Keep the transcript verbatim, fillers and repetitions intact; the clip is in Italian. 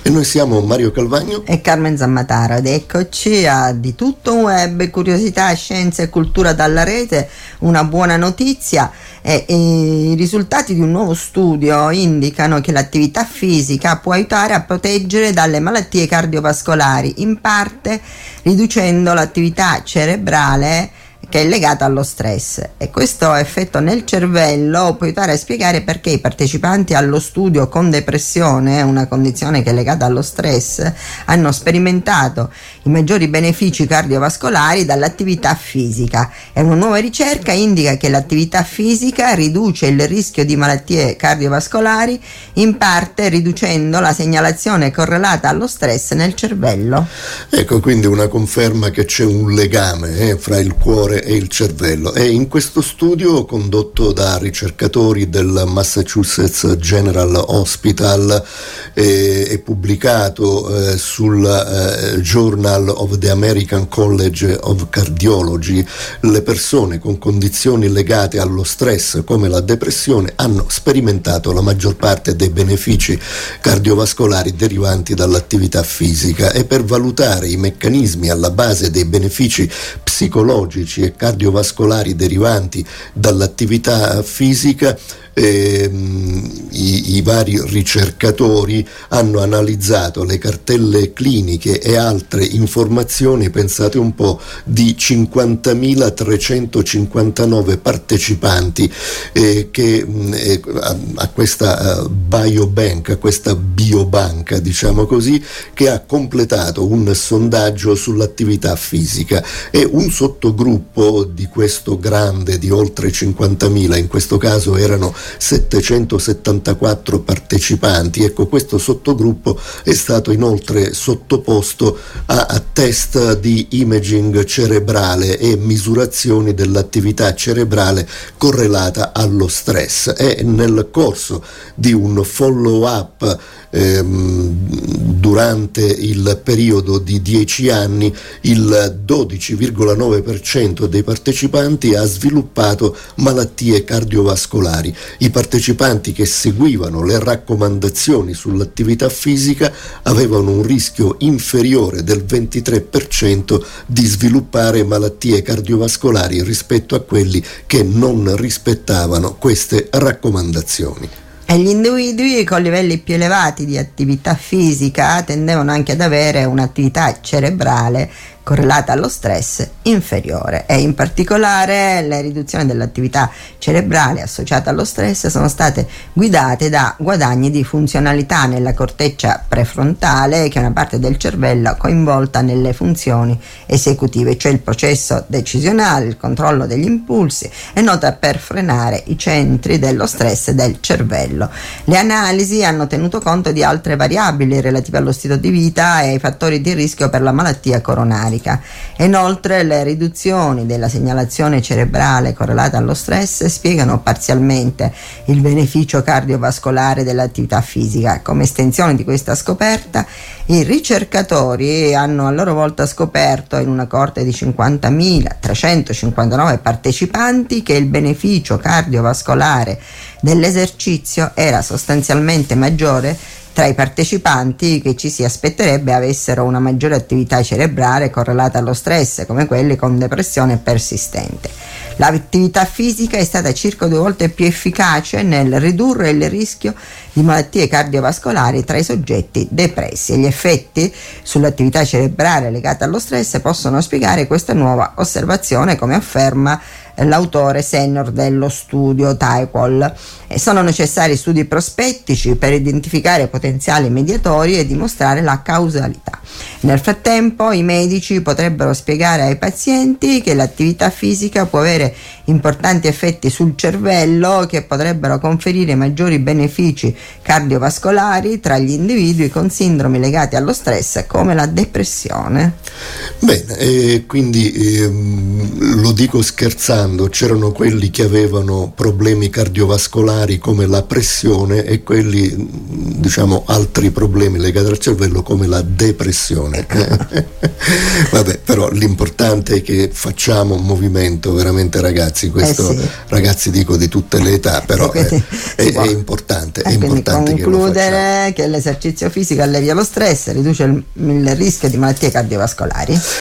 E noi siamo Mario Calvagno e Carmen Zammataro ed eccoci a Di Tutto Web, curiosità, scienza e cultura dalla rete. Una buona notizia: e, e i risultati di un nuovo studio indicano che l'attività fisica può aiutare a proteggere dalle malattie cardiovascolari, in parte riducendo l'attività cerebrale che è legata allo stress, e questo effetto nel cervello può aiutare a spiegare perché i partecipanti allo studio con depressione, una condizione che è legata allo stress, hanno sperimentato i maggiori benefici cardiovascolari dall'attività fisica. E una nuova ricerca indica che l'attività fisica riduce il rischio di malattie cardiovascolari, in parte riducendo la segnalazione correlata allo stress nel cervello. Ecco, quindi una conferma che c'è un legame eh, fra il cuore e il cervello. E in questo studio, condotto da ricercatori del Massachusetts General Hospital e eh, pubblicato eh, sul eh, Journal of the American College of Cardiology, le persone con condizioni legate allo stress come la depressione hanno sperimentato la maggior parte dei benefici cardiovascolari derivanti dall'attività fisica. E per valutare i meccanismi alla base dei benefici psicologici e cardiovascolari derivanti dall'attività fisica, Eh, i, i vari ricercatori hanno analizzato le cartelle cliniche e altre informazioni, pensate un po', di cinquantamilatrecentocinquantanove partecipanti eh, che eh, a, a questa uh, biobank, a questa biobanca, diciamo così, che ha completato un sondaggio sull'attività fisica. E un sottogruppo di questo grande di oltre cinquantamila, in questo caso erano settecentosettantaquattro partecipanti. Ecco, questo sottogruppo è stato inoltre sottoposto a, a test di imaging cerebrale e misurazioni dell'attività cerebrale correlata allo stress, e nel corso di un follow up durante il periodo di dieci anni il dodici virgola nove per cento dei partecipanti ha sviluppato malattie cardiovascolari. I partecipanti che seguivano le raccomandazioni sull'attività fisica avevano un rischio inferiore del ventitré per cento di sviluppare malattie cardiovascolari rispetto a quelli che non rispettavano queste raccomandazioni. E gli individui con livelli più elevati di attività fisica tendevano anche ad avere un'attività cerebrale correlata allo stress inferiore, e in particolare le riduzioni dell'attività cerebrale associate allo stress sono state guidate da guadagni di funzionalità nella corteccia prefrontale, che è una parte del cervello coinvolta nelle funzioni esecutive, cioè il processo decisionale, il controllo degli impulsi, è nota per frenare i centri dello stress del cervello. Le analisi hanno tenuto conto di altre variabili relative allo stile di vita e ai fattori di rischio per la malattia coronaria. Inoltre, le riduzioni della segnalazione cerebrale correlata allo stress spiegano parzialmente il beneficio cardiovascolare dell'attività fisica. Come estensione di questa scoperta, i ricercatori hanno a loro volta scoperto in una coorte di cinquantamilatrecentocinquantanove partecipanti che il beneficio cardiovascolare dell'esercizio era sostanzialmente maggiore tra i partecipanti che ci si aspetterebbe avessero una maggiore attività cerebrale correlata allo stress, come quelli con depressione persistente. L'attività fisica è stata circa due volte più efficace nel ridurre il rischio di malattie cardiovascolari tra i soggetti depressi, e gli effetti sull'attività cerebrale legata allo stress possono spiegare questa nuova osservazione, come afferma l'autore senior dello studio Taiwol. E sono necessari studi prospettici per identificare potenziali mediatori e dimostrare la causalità. Nel frattempo i medici potrebbero spiegare ai pazienti che l'attività fisica può avere importanti effetti sul cervello che potrebbero conferire maggiori benefici cardiovascolari tra gli individui con sindromi legati allo stress come la depressione. Bene, e quindi ehm, lo dico scherzando, c'erano quelli che avevano problemi cardiovascolari come la pressione e quelli, diciamo, altri problemi legati al cervello come la depressione. leone. Vabbè, però l'importante è che facciamo un movimento veramente, ragazzi, questo eh sì. ragazzi dico di tutte le età, però è, è, è importante, è importante concludere che, che l'esercizio fisico allevia lo stress, riduce il, il rischio di malattie cardiovascolari.